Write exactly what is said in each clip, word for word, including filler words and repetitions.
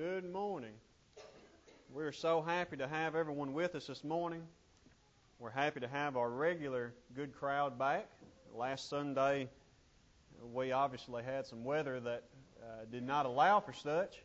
Good morning. We're so happy to have everyone with us this morning. We're happy to have our regular good crowd back. Last Sunday, we obviously had some weather that uh, did not allow for such,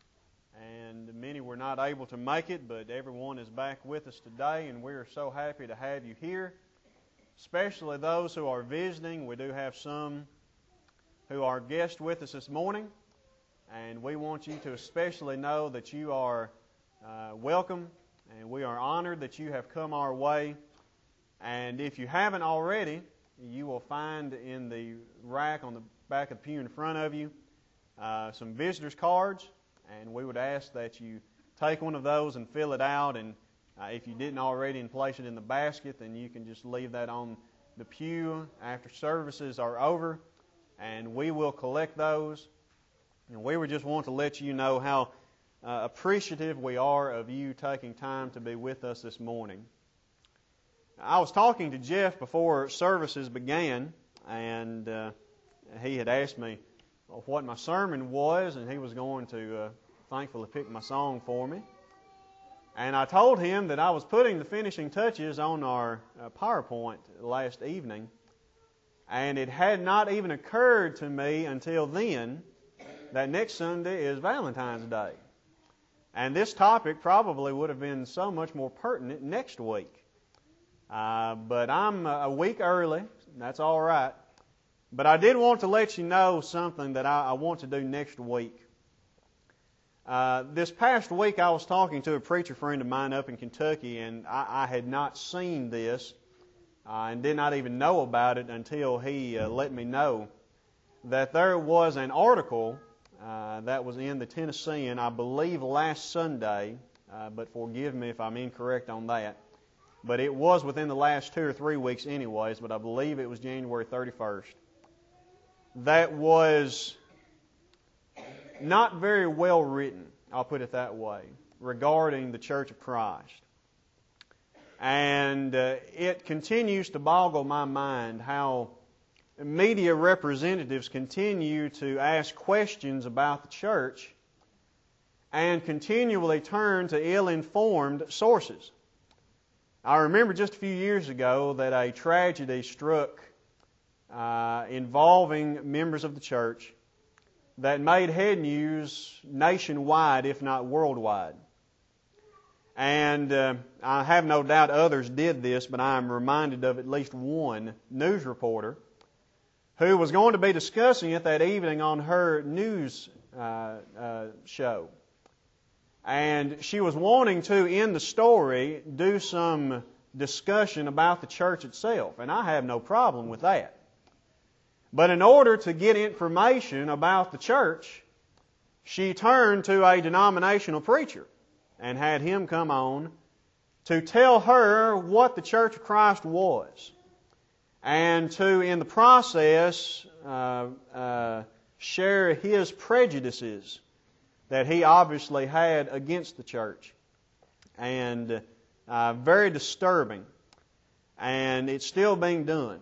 and many were not able to make it, but everyone is back with us today, and we are so happy to have you here, especially those who are visiting. We do have some who are guests with us this morning. And we want you to especially know that you are uh, welcome, and we are honored that you have come our way. And if you haven't already, you will find in the rack on the back of the pew in front of you uh, some visitors cards, and we would ask that you take one of those and fill it out. And uh, if you didn't already and place it in the basket, then you can just leave that on the pew after services are over, and we will collect those. And we would just want to let you know how uh, appreciative we are of you taking time to be with us this morning. I was talking to Jeff before services began, and uh, he had asked me what my sermon was, and he was going to uh, thankfully pick my song for me. And I told him that I was putting the finishing touches on our uh, PowerPoint last evening, and it had not even occurred to me until then that next Sunday is Valentine's Day. And this topic probably would have been so much more pertinent next week. Uh, but I'm a week early. That's all right. But I did want to let you know something that I, I want to do next week. Uh, this past week I was talking to a preacher friend of mine up in Kentucky, and I, I had not seen this uh, and did not even know about it until he uh, let me know that there was an article Uh, that was in the Tennessean, I believe last Sunday, uh, but forgive me if I'm incorrect on that. But it was within the last two or three weeks anyways, but I believe it was January thirty-first. That was not very well written, I'll put it that way, regarding the Church of Christ. And uh, it continues to boggle my mind how media representatives continue to ask questions about the church and continually turn to ill-informed sources. I remember just a few years ago that a tragedy struck uh, involving members of the church that made head news nationwide, if not worldwide. And uh, I have no doubt others did this, but I am reminded of at least one news reporter who was going to be discussing it that evening on her news uh, uh, show. And she was wanting to, in the story, do some discussion about the church itself. And I have no problem with that. But in order to get information about the church, she turned to a denominational preacher and had him come on to tell her what the Church of Christ was, and to, in the process, uh, uh, share his prejudices that he obviously had against the church. And uh, very disturbing. And it's still being done.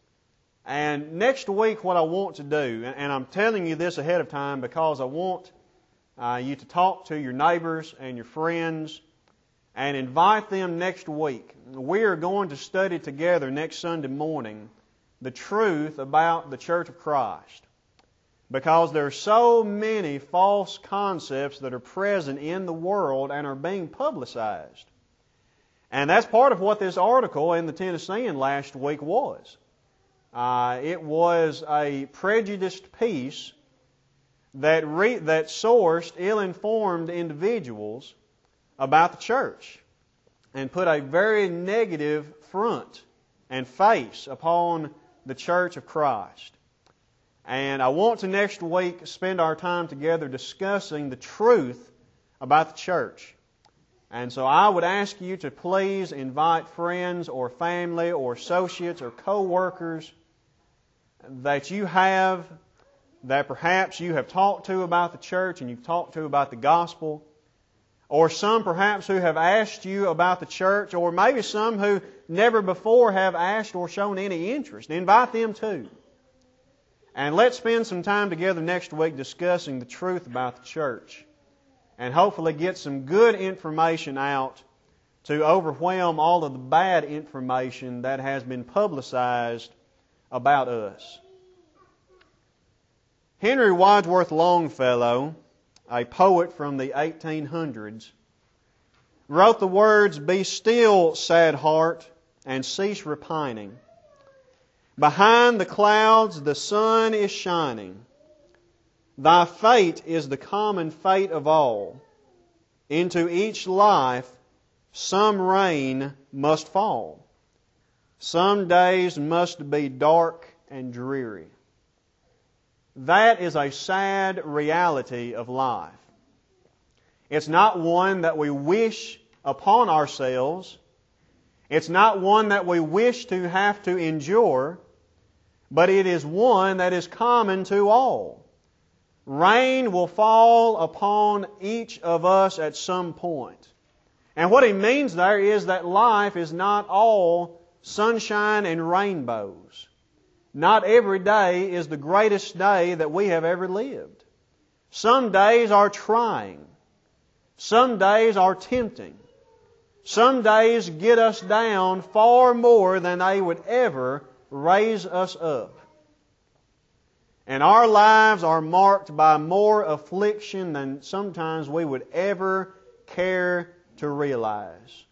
And next week what I want to do, and I'm telling you this ahead of time because I want uh, you to talk to your neighbors and your friends and invite them next week. We are going to study together next Sunday morning the truth about the Church of Christ, because there are so many false concepts that are present in the world and are being publicized. And that's part of what this article in the Tennessean last week was. Uh, it was a prejudiced piece that re- that sourced ill-informed individuals about the church and put a very negative front and face upon the Church of Christ. And I want to next week spend our time together discussing the truth about the church. And so I would ask you to please invite friends or family or associates or co-workers that you have, that perhaps you have talked to about the church and you've talked to about the gospel, or some perhaps who have asked you about the church, or maybe some who never before have asked or shown any interest. Invite them too. And let's spend some time together next week discussing the truth about the church and hopefully get some good information out to overwhelm all of the bad information that has been publicized about us. Henry Wadsworth Longfellow, a poet from the eighteen hundreds, wrote the words, "Be still, sad heart, and cease repining. Behind the clouds the sun is shining. Thy fate is the common fate of all. Into each life some rain must fall. Some days must be dark and dreary." That is a sad reality of life. It's not one that we wish upon ourselves. It's not one that we wish to have to endure, but it is one that is common to all. Rain will fall upon each of us at some point. And what he means there is that life is not all sunshine and rainbows. Not every day is the greatest day that we have ever lived. Some days are trying. Some days are tempting. Some days get us down far more than they would ever raise us up. And our lives are marked by more affliction than sometimes we would ever care to realize.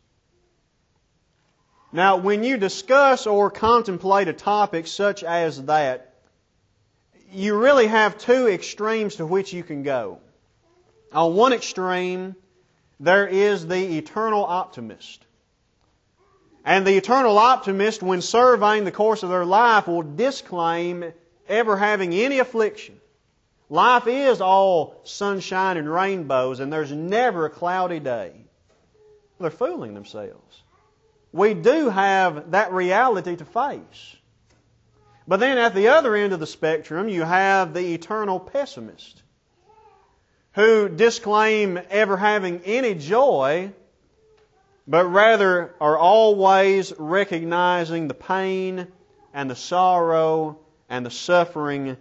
Now, when you discuss or contemplate a topic such as that, you really have two extremes to which you can go. On one extreme, there is the eternal optimist. And the eternal optimist, when surveying the course of their life, will disclaim ever having any affliction. Life is all sunshine and rainbows, and there's never a cloudy day. They're fooling themselves. We do have that reality to face. But then at the other end of the spectrum, you have the eternal pessimist, who disclaim ever having any joy, but rather are always recognizing the pain and the sorrow and the suffering,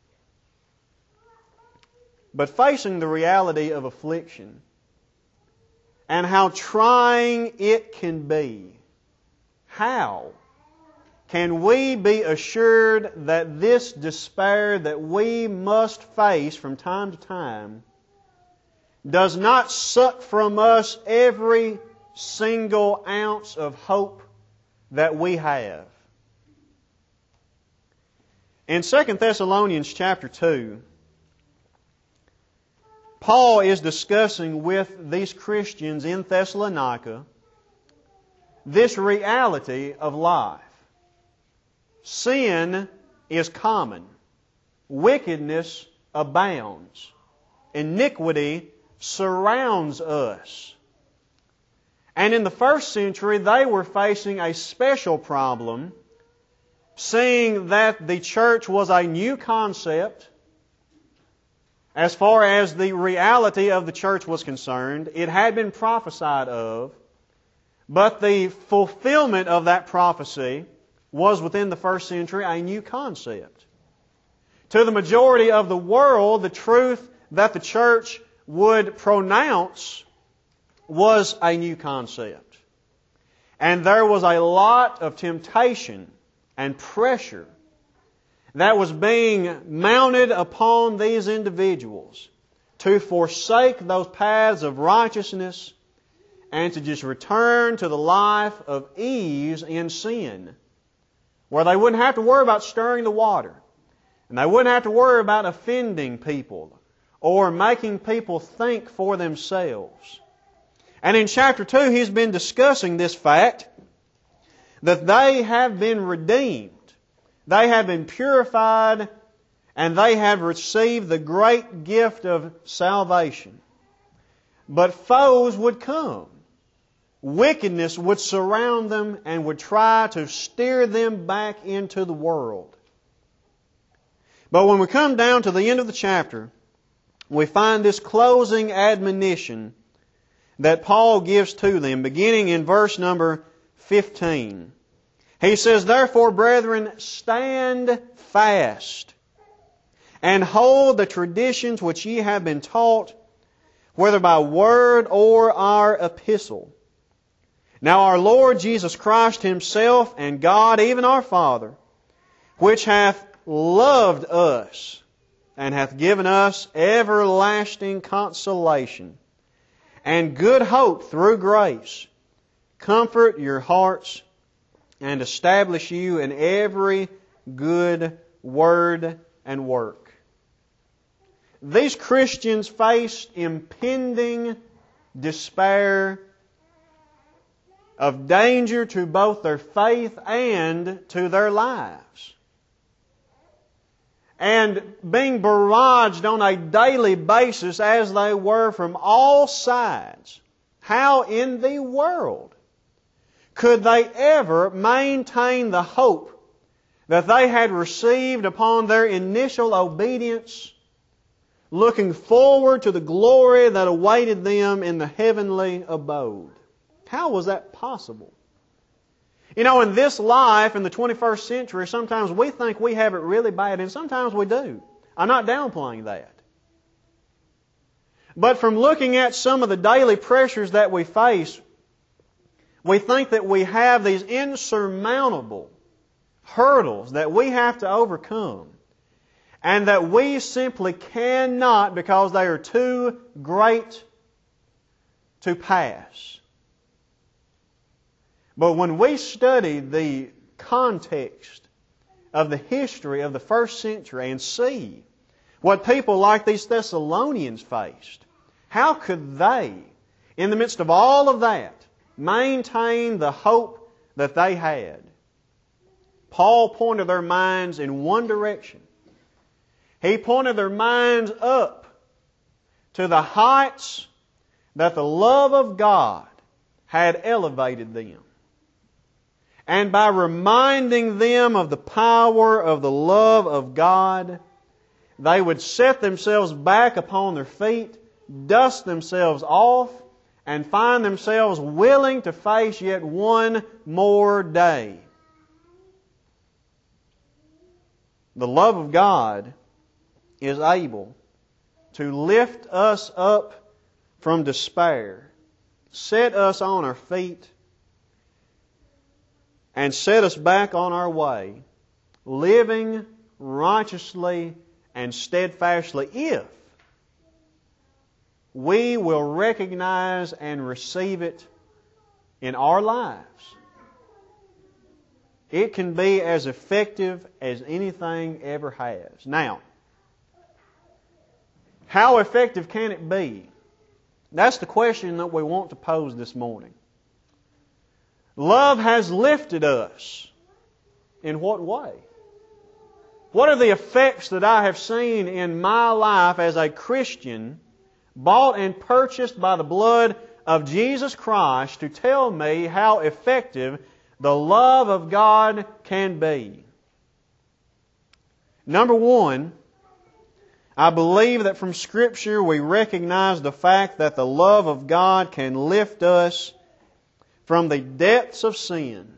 but facing the reality of affliction and how trying it can be. How can we be assured that this despair that we must face from time to time does not suck from us every single ounce of hope that we have? In Second Thessalonians chapter two, Paul is discussing with these Christians in Thessalonica this reality of life. Sin is common. Wickedness abounds. Iniquity surrounds us. And in the first century, they were facing a special problem, seeing that the church was a new concept. As far as the reality of the church was concerned, it had been prophesied of, but the fulfillment of that prophecy was within the first century a new concept. To the majority of the world, the truth that the church would pronounce was a new concept. And there was a lot of temptation and pressure that was being mounted upon these individuals to forsake those paths of righteousness and to just return to the life of ease in sin, where they wouldn't have to worry about stirring the water, and they wouldn't have to worry about offending people or making people think for themselves. And in chapter two, he's been discussing this fact that they have been redeemed. They have been purified, and they have received the great gift of salvation. But foes would come. Wickedness would surround them and would try to steer them back into the world. But when we come down to the end of the chapter, we find this closing admonition that Paul gives to them, beginning in verse number fifteen. He says, "Therefore, brethren, stand fast, and hold the traditions which ye have been taught, whether by word or our epistle. Now our Lord Jesus Christ Himself and God, even our Father, which hath loved us and hath given us everlasting consolation and good hope through grace, comfort your hearts and establish you in every good word and work. These Christians faced impending despair of danger to both their faith and to their lives. And being barraged on a daily basis as they were from all sides, how in the world could they ever maintain the hope that they had received upon their initial obedience, looking forward to the glory that awaited them in the heavenly abode? How was that possible? You know, in this life, in the twenty-first century, sometimes we think we have it really bad, and sometimes we do. I'm not downplaying that. But from looking at some of the daily pressures that we face, we think that we have these insurmountable hurdles that we have to overcome, and that we simply cannot, because they are too great to pass. But when we study the context of the history of the first century and see what people like these Thessalonians faced, how could they, in the midst of all of that, maintain the hope that they had? Paul pointed their minds in one direction. He pointed their minds up to the heights that the love of God had elevated them. And by reminding them of the power of the love of God, they would set themselves back upon their feet, dust themselves off, and find themselves willing to face yet one more day. The love of God is able to lift us up from despair, set us on our feet, and set us back on our way, living righteously and steadfastly, if we will recognize and receive it in our lives. It can be as effective as anything ever has. Now, how effective can it be? That's the question that we want to pose this morning. Love has lifted us. In what way? What are the effects that I have seen in my life as a Christian, bought and purchased by the blood of Jesus Christ, to tell me how effective the love of God can be? Number one, I believe that from Scripture we recognize the fact that the love of God can lift us from the depths of sin.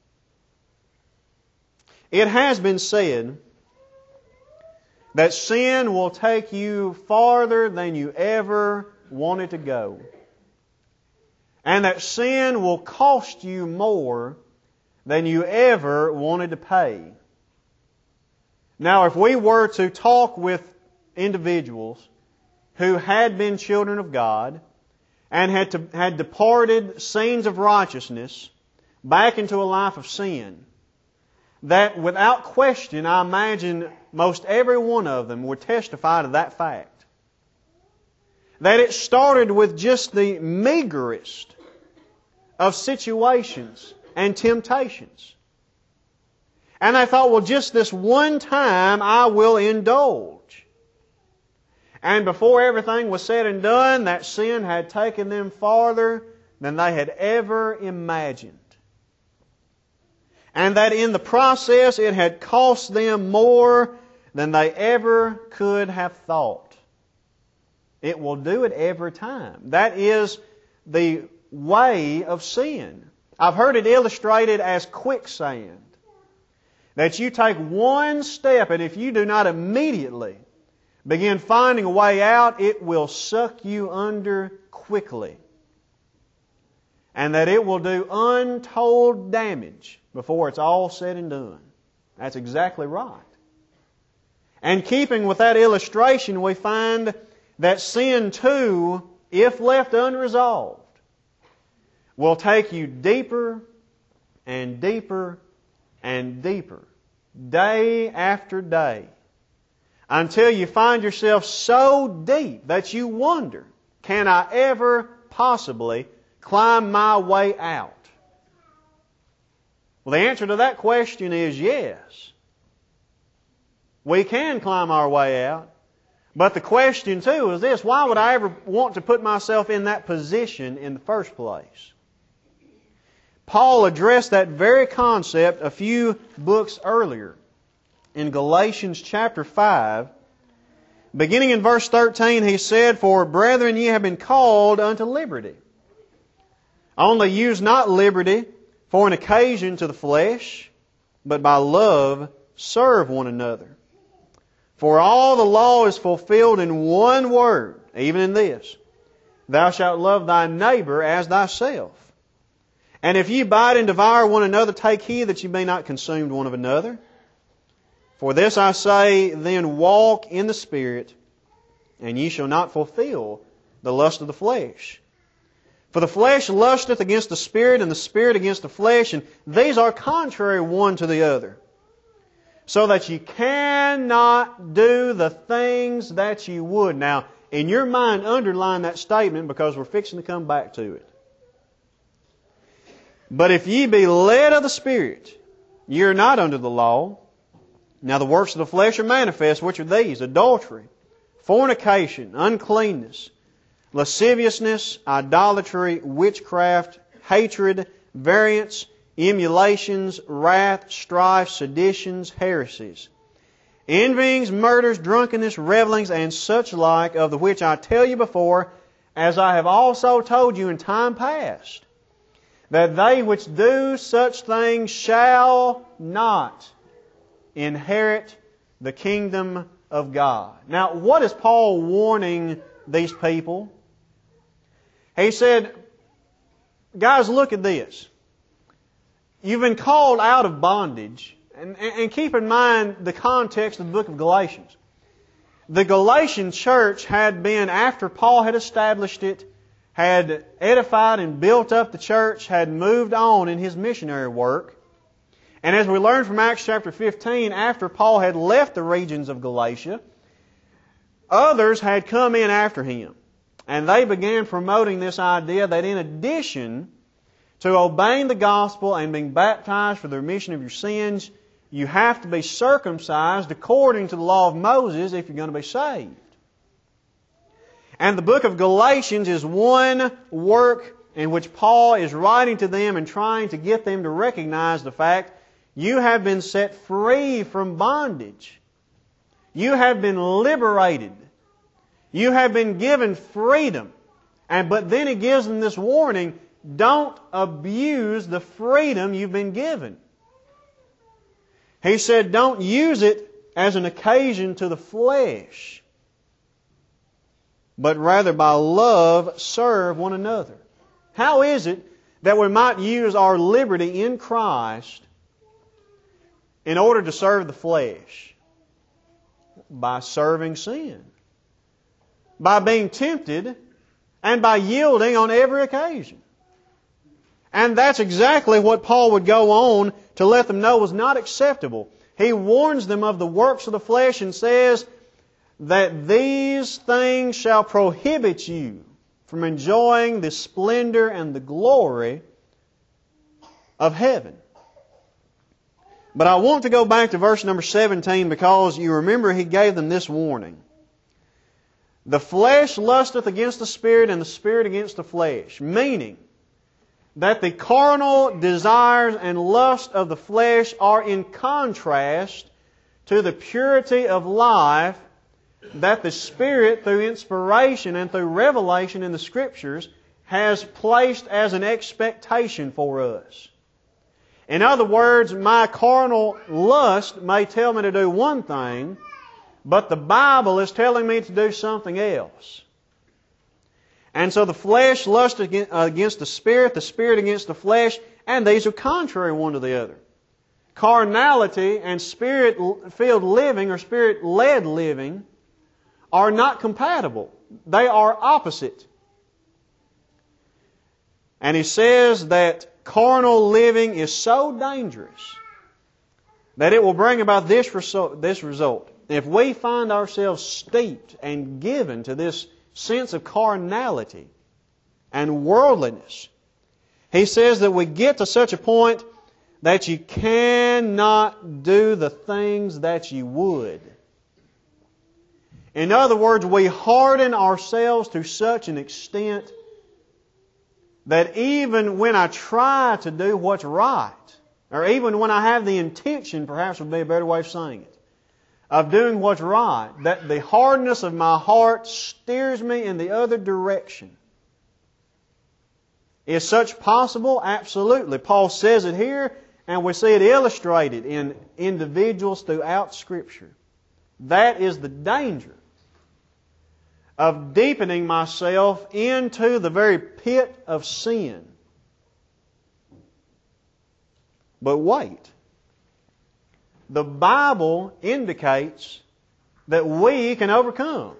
It has been said that sin will take you farther than you ever wanted to go. And that sin will cost you more than you ever wanted to pay. Now, if we were to talk with individuals who had been children of God and had to, had departed scenes of righteousness back into a life of sin, that without question, I imagine most every one of them would testify to that fact. That it started with just the meagerest of situations and temptations. And they thought, well, just this one time I will indulge. And before everything was said and done, that sin had taken them farther than they had ever imagined. And that in the process it had cost them more than they ever could have thought. It will do it every time. That is the way of sin. I've heard it illustrated as quicksand. That you take one step, and if you do not immediately begin finding a way out, it will suck you under quickly. And that it will do untold damage before it's all said and done. That's exactly right. And keeping with that illustration, we find that sin too, if left unresolved, will take you deeper and deeper and deeper, day after day, until you find yourself so deep that you wonder, can I ever possibly climb my way out? Well, the answer to that question is yes. We can climb our way out. But the question too is this: why would I ever want to put myself in that position in the first place? Paul addressed that very concept a few books earlier. In Galatians chapter five, beginning in verse thirteen, he said, "For brethren, ye have been called unto liberty. Only use not liberty for an occasion to the flesh, but by love serve one another. For all the law is fulfilled in one word, even in this: Thou shalt love thy neighbor as thyself. And if ye bite and devour one another, take heed that ye be not consumed one of another. For this I say, then walk in the Spirit, and ye shall not fulfill the lust of the flesh. For the flesh lusteth against the Spirit, and the Spirit against the flesh, and these are contrary one to the other, so that ye cannot do the things that ye would." Now, in your mind, underline that statement, because we're fixing to come back to it. "But if ye be led of the Spirit, ye are not under the law. Now the works of the flesh are manifest, which are these: adultery, fornication, uncleanness, lasciviousness, idolatry, witchcraft, hatred, variance, emulations, wrath, strife, seditions, heresies, envyings, murders, drunkenness, revellings, and such like, of the which I tell you before, as I have also told you in time past, that they which do such things shall not inherit the kingdom of God." Now, what is Paul warning these people? He said, guys, look at this. You've been called out of bondage. And, and keep in mind the context of the book of Galatians. The Galatian church had been, after Paul had established it, had edified and built up the church, had moved on in his missionary work. And as we learn from Acts chapter fifteen, after Paul had left the regions of Galatia, others had come in after him. And they began promoting this idea that in addition to obeying the gospel and being baptized for the remission of your sins, you have to be circumcised according to the law of Moses if you're going to be saved. And the book of Galatians is one work in which Paul is writing to them and trying to get them to recognize the fact you have been set free from bondage. You have been liberated. You have been given freedom. And but then he gives them this warning: don't abuse the freedom you've been given. He said, don't use it as an occasion to the flesh, but rather by love serve one another. How is it that we might use our liberty in Christ in order to serve the flesh? By serving sin. By being tempted and by yielding on every occasion. And that's exactly what Paul would go on to let them know was not acceptable. He warns them of the works of the flesh and says that these things shall prohibit you from enjoying the splendor and the glory of heaven. But I want to go back to verse number seventeen, because you remember he gave them this warning. The flesh lusteth against the Spirit, and the Spirit against the flesh. Meaning that the carnal desires and lust of the flesh are in contrast to the purity of life that the Spirit, through inspiration and through revelation in the Scriptures, has placed as an expectation for us. In other words, my carnal lust may tell me to do one thing, But the Bible is telling me to do something else. And so the flesh lusts against the Spirit, the Spirit against the flesh, and these are contrary one to the other. Carnality and Spirit-filled living or Spirit-led living are not compatible. They are opposite. And he says that carnal living is so dangerous that it will bring about this result. This result. If we find ourselves steeped and given to this sense of carnality and worldliness, he says that we get to such a point that you cannot do the things that you would. In other words, we harden ourselves to such an extent that even when I try to do what's right, or even when I have the intention, perhaps would be a better way of saying it, of doing what's right, that the hardness of my heart steers me in the other direction. Is such possible? Absolutely. Paul says it here, and we see it illustrated in individuals throughout Scripture. That is the danger of deepening myself into the very pit of sin. But wait. The Bible indicates that we can overcome.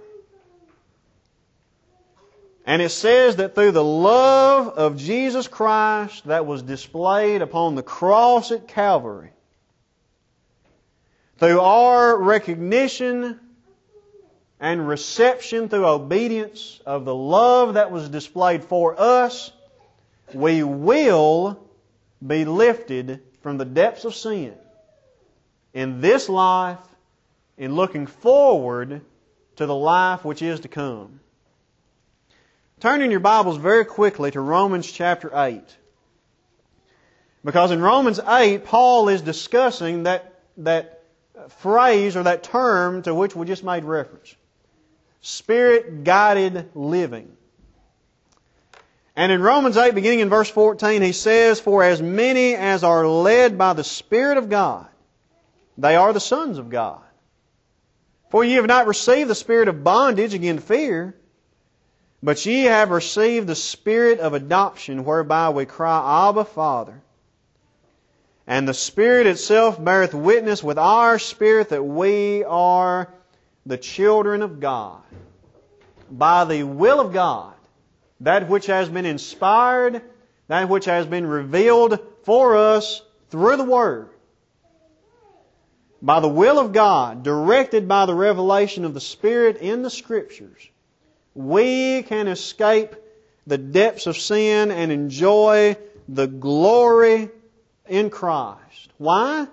And it says that through the love of Jesus Christ that was displayed upon the cross at Calvary, through our recognition and reception through obedience of the love that was displayed for us, we will be lifted from the depths of sin in this life, in looking forward to the life which is to come. Turn in your Bibles very quickly to Romans chapter eight. Because in Romans eight, Paul is discussing that, that phrase or that term to which we just made reference. Spirit-guided living. And in Romans eight, beginning in verse fourteen, he says, "For as many as are led by the Spirit of God, they are the sons of God. For ye have not received the spirit of bondage again to fear, but ye have received the Spirit of adoption, whereby we cry, Abba, Father. And the Spirit itself beareth witness with our spirit that we are the children of God." By the will of God, that which has been inspired, that which has been revealed for us through the Word, by the will of God, directed by the revelation of the Spirit in the Scriptures, we can escape the depths of sin and enjoy the glory in Christ. Why?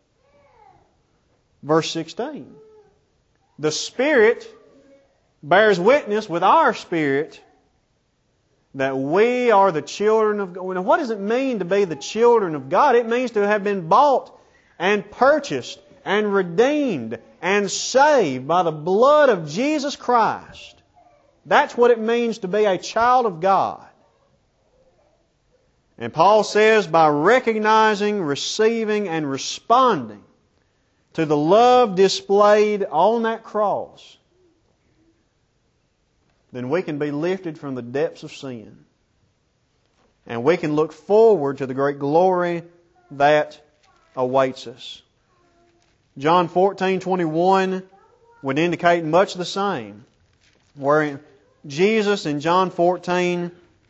Verse sixteen. The Spirit bears witness with our spirit that we are the children of God. Now, what does it mean to be the children of God? It means to have been bought and purchased and redeemed and saved by the blood of Jesus Christ. That's what it means to be a child of God. And Paul says, by recognizing, receiving, and responding to the love displayed on that cross, then we can be lifted from the depths of sin. And we can look forward to the great glory that awaits us. John fourteen twenty-one would indicate much the same, where Jesus in John fourteen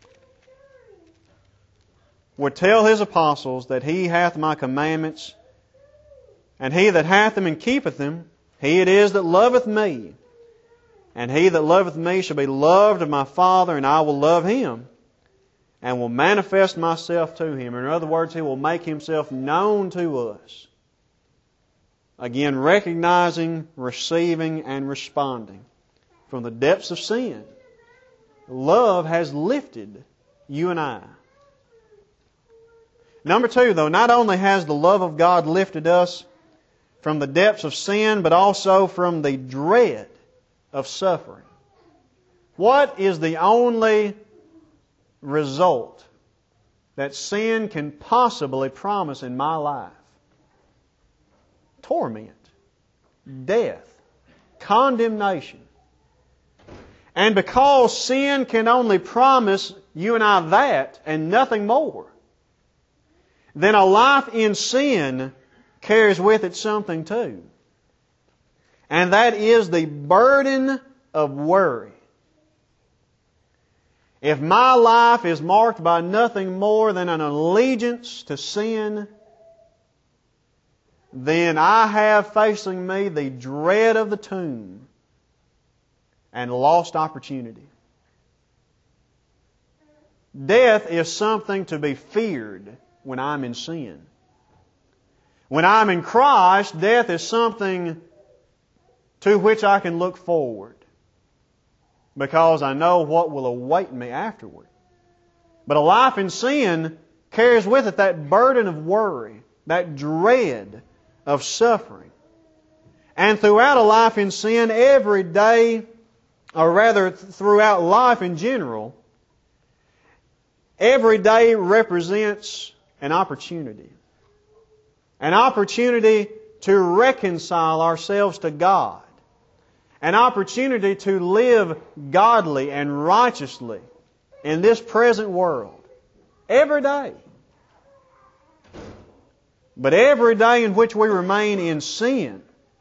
would tell His apostles that He hath my commandments, and he that hath them and keepeth them, he it is that loveth me. And he that loveth me shall be loved of my Father, and I will love him, and will manifest myself to him. In other words, He will make Himself known to us. Again, recognizing, receiving, and responding from the depths of sin. Love has lifted you and I. Number two, though, not only has the love of God lifted us from the depths of sin, but also from the dread of suffering. What is the only result that sin can possibly promise in my life? Torment, death, condemnation. And because sin can only promise you and I that and nothing more, then a life in sin carries with it something too. And that is the burden of worry. If my life is marked by nothing more than an allegiance to sin, then I have facing me the dread of the tomb and lost opportunity. Death is something to be feared when I'm in sin. When I'm in Christ, death is something to which I can look forward, because I know what will await me afterward. But a life in sin carries with it that burden of worry, that dread of suffering. And throughout a life in sin, every day, or rather throughout life in general, every day represents an opportunity. An opportunity to reconcile ourselves to God. An opportunity to live godly and righteously in this present world. Every day. But every day in which we remain in sin,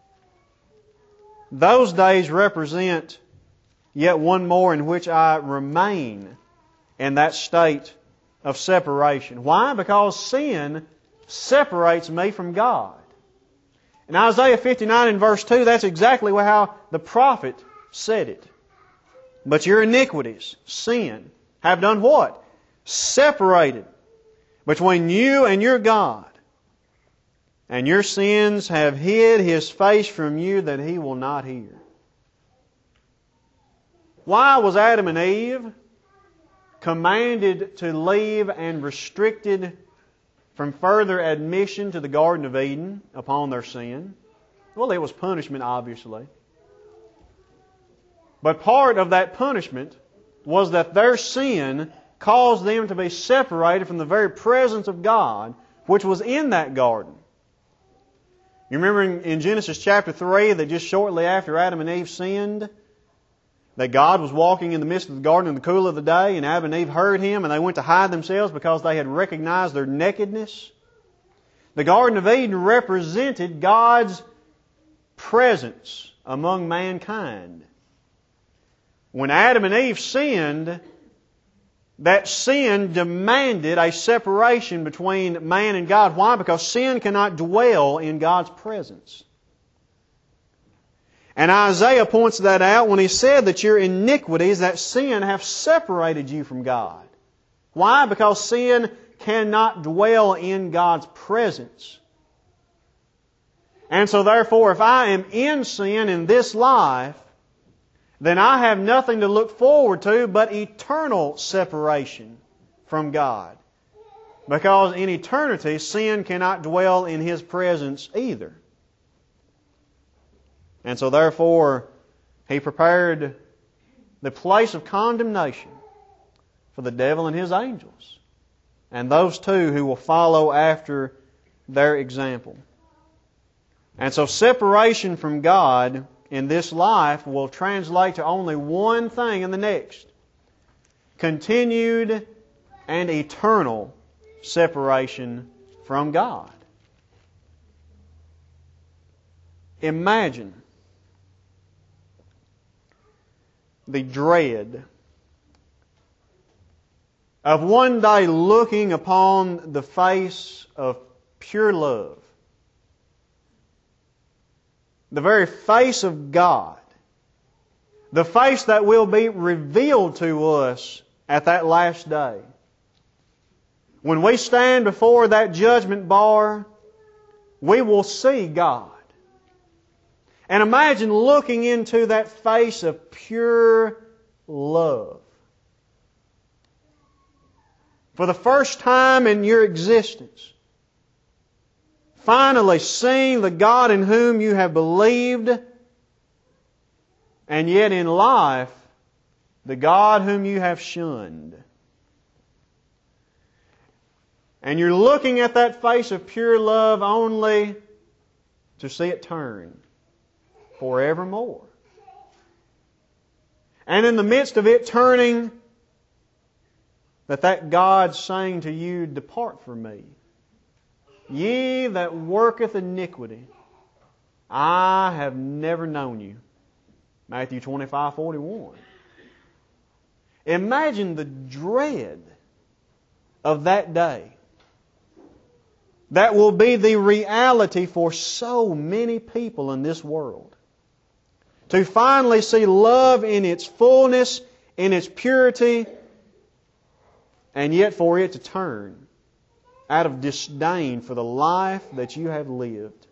those days represent yet one more in which I remain in that state of separation. Why? Because sin separates me from God. In Isaiah fifty-nine and verse two, that's exactly how the prophet said it. But your iniquities, sin, have done what? Separated between you and your God. And your sins have hid His face from you that He will not hear. Why was Adam and Eve commanded to leave and restricted from further admission to the Garden of Eden upon their sin? Well, it was punishment, obviously. But part of that punishment was that their sin caused them to be separated from the very presence of God, which was in that garden. You remember in, in Genesis chapter three that just shortly after Adam and Eve sinned, that God was walking in the midst of the garden in the cool of the day, and Adam and Eve heard Him, and they went to hide themselves because they had recognized their nakedness. The Garden of Eden represented God's presence among mankind. When Adam and Eve sinned, that sin demanded a separation between man and God. Why? Because sin cannot dwell in God's presence. And Isaiah points that out when he said that your iniquities, that sin, have separated you from God. Why? Because sin cannot dwell in God's presence. And so therefore, if I am in sin in this life, then I have nothing to look forward to but eternal separation from God. Because in eternity, sin cannot dwell in His presence either. And so therefore, He prepared the place of condemnation for the devil and his angels, and those too who will follow after their example. And so separation from God in this life will translate to only one thing in the next: continued and eternal separation from God. Imagine the dread of one day looking upon the face of pure love, the very face of God, the face that will be revealed to us at that last day. When we stand before that judgment bar, we will see God. And imagine looking into that face of pure love. For the first time in your existence, finally seeing the God in whom you have believed, and yet in life, the God whom you have shunned. And you're looking at that face of pure love only to see it turn forevermore. And in the midst of it turning, that that God's saying to you, depart from me. Ye that worketh iniquity, I have never known you. Matthew twenty-five forty-one. Imagine the dread of that day. That will be the reality for so many people in this world. To finally see love in its fullness, in its purity, and yet for it to turn out of disdain for the life that you have lived.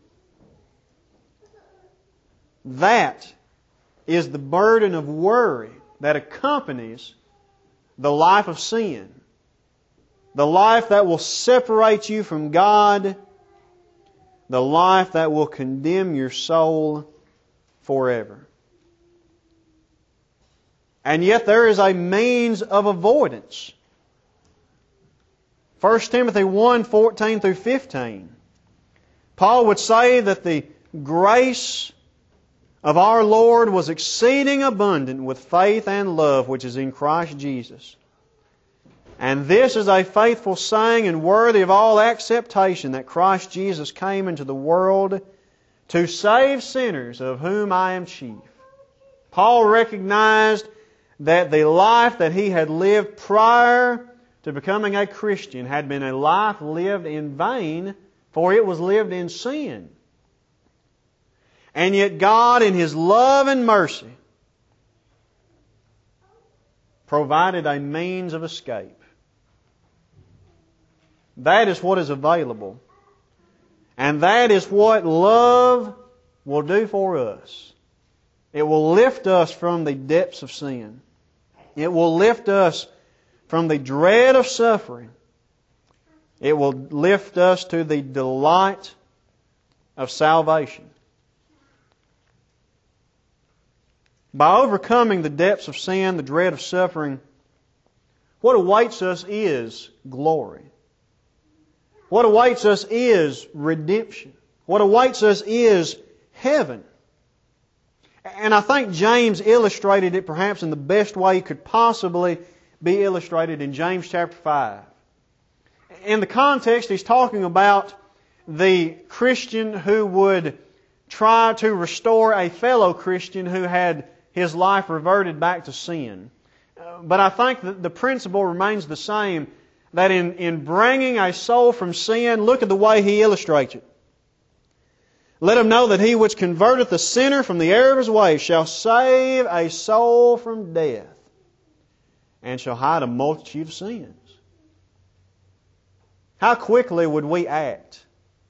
That is the burden of worry that accompanies the life of sin. The life that will separate you from God. The life that will condemn your soul forever. And yet there is a means of avoidance. First Timothy one fourteen through fifteen. Paul would say that the grace of our Lord was exceeding abundant with faith and love which is in Christ Jesus. And this is a faithful saying and worthy of all acceptation, that Christ Jesus came into the world to save sinners, of whom I am chief. Paul recognized that the life that he had lived prior to becoming a Christian had been a life lived in vain, for it was lived in sin. And yet God, in His love and mercy, provided a means of escape. That is what is available. And that is what love will do for us. It will lift us from the depths of sin. It will lift us from the dread of suffering. It will lift us to the delight of salvation. By overcoming the depths of sin, the dread of suffering, what awaits us is glory. What awaits us is redemption. What awaits us is heaven. And I think James illustrated it perhaps in the best way it could possibly be illustrated in James chapter five. In the context, he's talking about the Christian who would try to restore a fellow Christian who had his life reverted back to sin. But I think that the principle remains the same, that in, in bringing a soul from sin, look at the way he illustrates it. Let him know that he which converteth the sinner from the error of his way shall save a soul from death, and shall hide a multitude of sins. How quickly would we act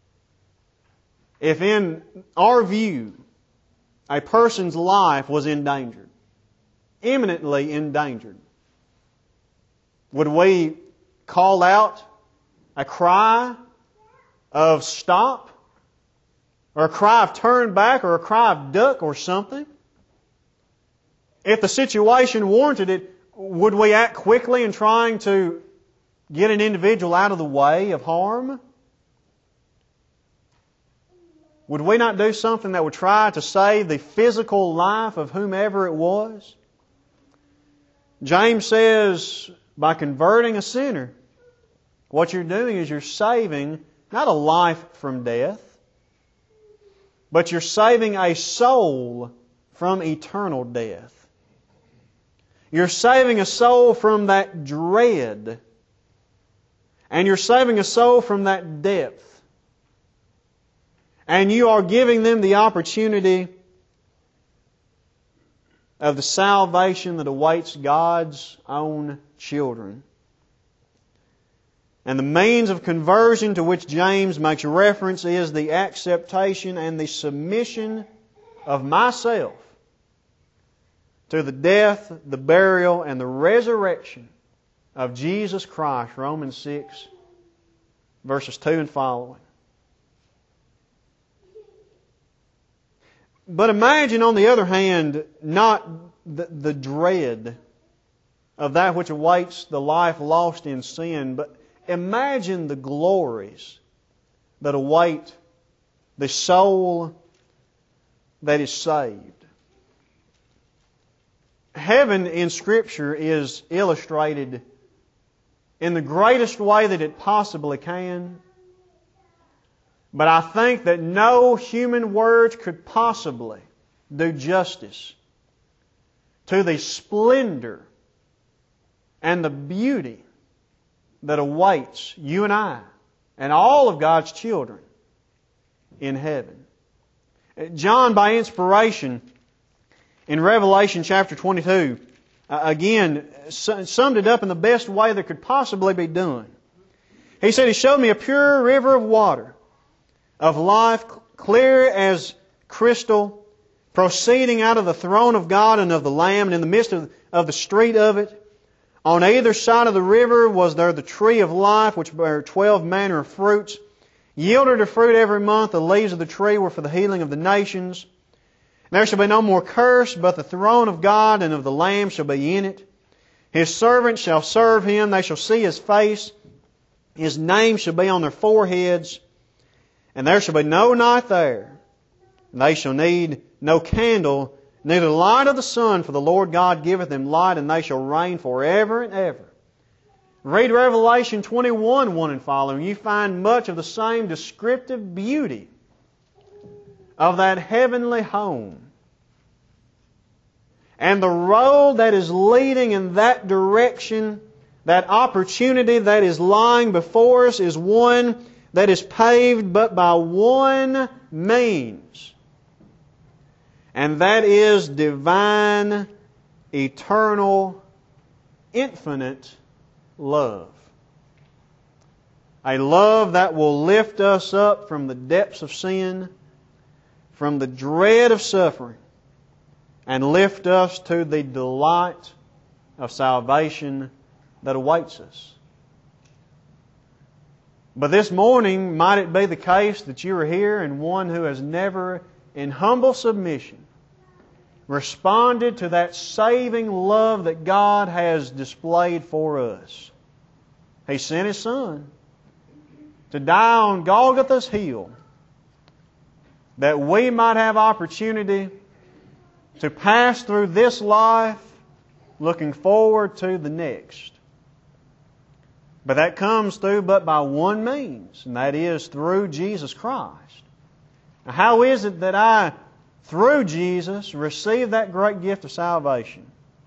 if in our view a person's life was endangered, imminently endangered? Would we call out a cry of stop, or a cry of turn back, or a cry of duck or something? If the situation warranted it, would we act quickly in trying to get an individual out of the way of harm? Would we not do something that would try to save the physical life of whomever it was? James says, by converting a sinner, what you're doing is you're saving not a life from death, but you're saving a soul from eternal death. You're saving a soul from that dread. And you're saving a soul from that depth. And you are giving them the opportunity of the salvation that awaits God's own children. And the means of conversion to which James makes reference is the acceptation and the submission of myself to the death, the burial, and the resurrection of Jesus Christ, Romans six, verses two and following. But imagine, on the other hand, not the, the dread of that which awaits the life lost in sin, but imagine the glories that await the soul that is saved. heaven in Scripture is illustrated in the greatest way that it possibly can. But I think that no human words could possibly do justice to the splendor and the beauty that awaits you and I and all of God's children in heaven. John, by inspiration, in Revelation chapter twenty-two, uh, again, summed it up in the best way that could possibly be done. He said, He showed me a pure river of water, of life, clear as crystal, proceeding out of the throne of God and of the Lamb, and in the midst of, of the street of it. On either side of the river was there the tree of life, which bare twelve manner of fruits, yielded her fruit every month. The leaves of the tree were for the healing of the nations. There shall be no more curse, but the throne of God and of the Lamb shall be in it. His servants shall serve Him. They shall see His face. His name shall be on their foreheads. And there shall be no night there. And they shall need no candle, neither light of the sun, for the Lord God giveth them light, and they shall reign forever and ever. Read Revelation twenty-one, one and following. You find much of the same descriptive beauty of that heavenly home. And the road that is leading in that direction, that opportunity that is lying before us, is one that is paved but by one means. And that is divine, eternal, infinite love. A love that will lift us up from the depths of sin, from the dread of suffering, and lift us to the delight of salvation that awaits us. But this morning, might it be the case that you are here and one who has never, in humble submission, responded to that saving love that God has displayed for us. He sent His Son to die on Golgotha's hill that we might have opportunity to pass through this life looking forward to the next. But that comes through but by one means, and that is through Jesus Christ. Now, how is it that I, through Jesus, receive that great gift of salvation?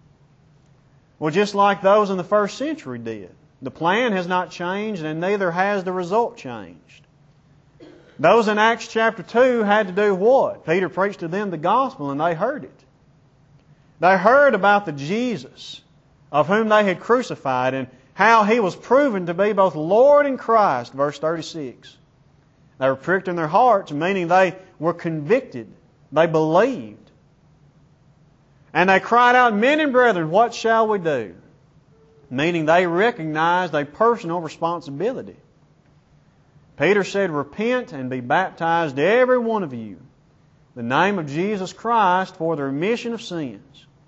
Well, just like those in the first century did. The plan has not changed, and neither has the result changed. Those in Acts chapter two had to do what? Peter preached to them the gospel, and they heard it. They heard about the Jesus of whom they had crucified, and how He was proven to be both Lord and Christ, verse thirty-six. They were pricked in their hearts, meaning they were convicted. They believed. And they cried out, Men and brethren, what shall we do? Meaning they recognized a personal responsibility. Peter said, Repent and be baptized, every one of you, in the name of Jesus Christ, for the remission of sins.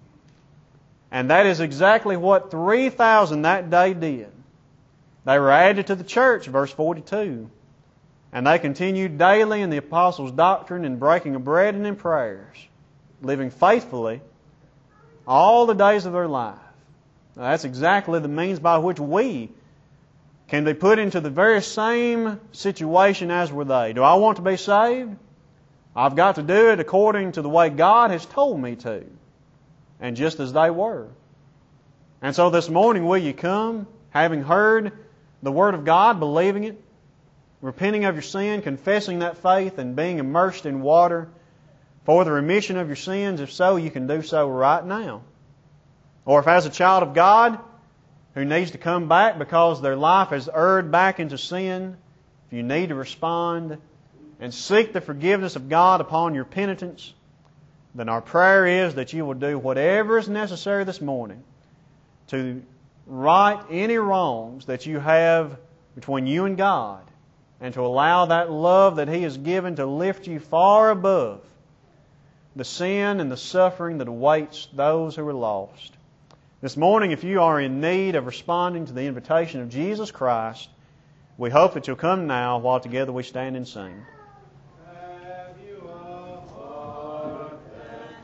And that is exactly what three thousand that day did. They were added to the church, verse forty-two. And they continued daily in the apostles' doctrine and breaking of bread and in prayers, living faithfully all the days of their life. Now, that's exactly the means by which we can be put into the very same situation as were they. Do I want to be saved? I've got to do it according to the way God has told me to. And just as they were. And so this morning, will you come, having heard the Word of God, believing it, repenting of your sin, confessing that faith, and being immersed in water for the remission of your sins? If so, you can do so right now. Or if as a child of God who needs to come back because their life has erred back into sin, if you need to respond and seek the forgiveness of God upon your penitence, then our prayer is that you will do whatever is necessary this morning to right any wrongs that you have between you and God, and to allow that love that He has given to lift you far above the sin and the suffering that awaits those who are lost. This morning, if you are in need of responding to the invitation of Jesus Christ, we hope that you'll come now while together we stand and sing.